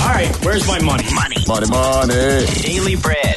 right, where's my money? Money. Daily Bread.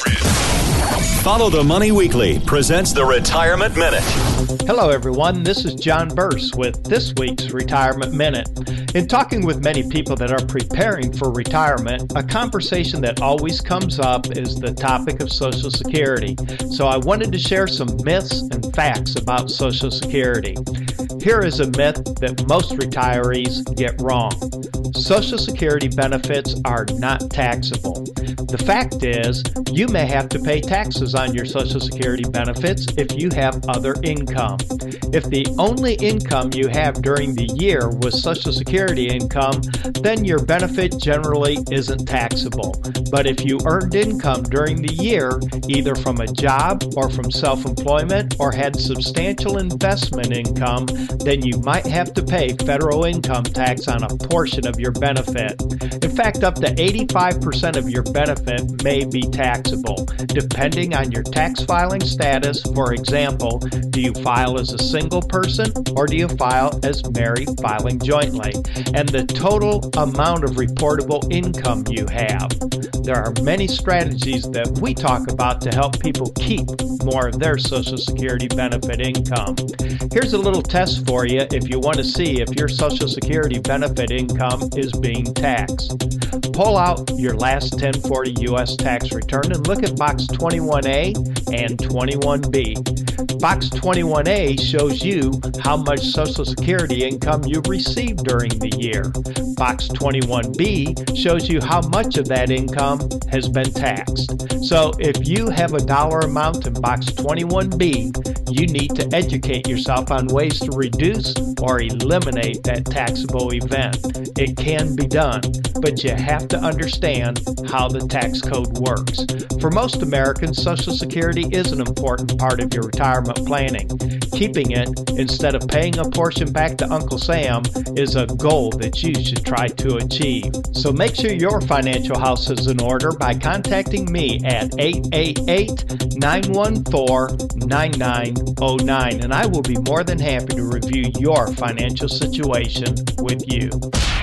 Follow the Money Weekly presents the Retirement Minute. Hello, everyone. This is John Burse with this week's Retirement Minute. In talking with many people that are preparing for retirement, a conversation that always comes up is the topic of Social Security. So I wanted to share some myths and facts about Social Security. Here is a myth that most retirees get wrong. Social Security benefits are not taxable. The fact is, you may have to pay taxes on your Social Security benefits if you have other income. If the only income you have during the year was Social Security income, then your benefit generally isn't taxable. But if you earned income during the year, either from a job or from self-employment or had substantial investment income, then you might have to pay federal income tax on a portion of your benefit. In fact, up to 85% of your benefit may be taxable, depending on your tax filing status. For example, do you file as a single person or do you file as married filing jointly? And the total amount of reportable income you have. There are many strategies that we talk about to help people keep more of their Social Security benefit income. Here's a little test for you if you want to see if your Social Security benefit income is being taxed. Pull out your last 1040 U.S. tax return and look at Box 21A and 21B. Box 21A shows you how much Social Security income you received during the year. Box 21B shows you how much of that income has been taxed. So if you have a dollar amount in Box 21B, you need to educate yourself on ways to reduce or eliminate that taxable event. It can be done, but you have to understand how the tax code works. For most Americans, Social Security is an important part of your retirement planning. Keeping it instead of paying a portion back to Uncle Sam is a goal that you should try to achieve. So make sure your financial house is in order by contacting me at 888-914-9909, and I will be more than happy to review your financial situation with you.